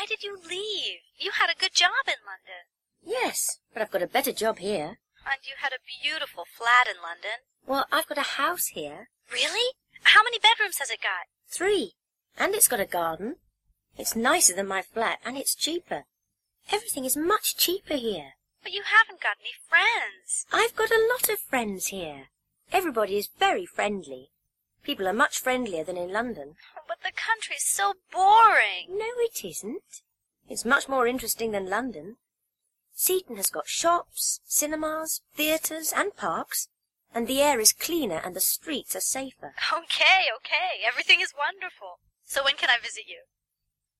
why did you leave? You had a good job in London. Yes, but I've got a better job here. And you had a beautiful flat in London. Well, I've got a house here. Really? How many bedrooms has it got? 3. And it's got a garden. It's nicer than my flat, and it's cheaper. Everything is much cheaper here. But you haven't got any friends. I've got a lot of friends here. Everybody is very friendly. People are much friendlier than in London. But the country's so boring. No, it isn't. It's much more interesting than London. Seaton has got shops, cinemas, theatres and parks, and the air is cleaner and the streets are safer. Okay. Everything is wonderful. So when can I visit you?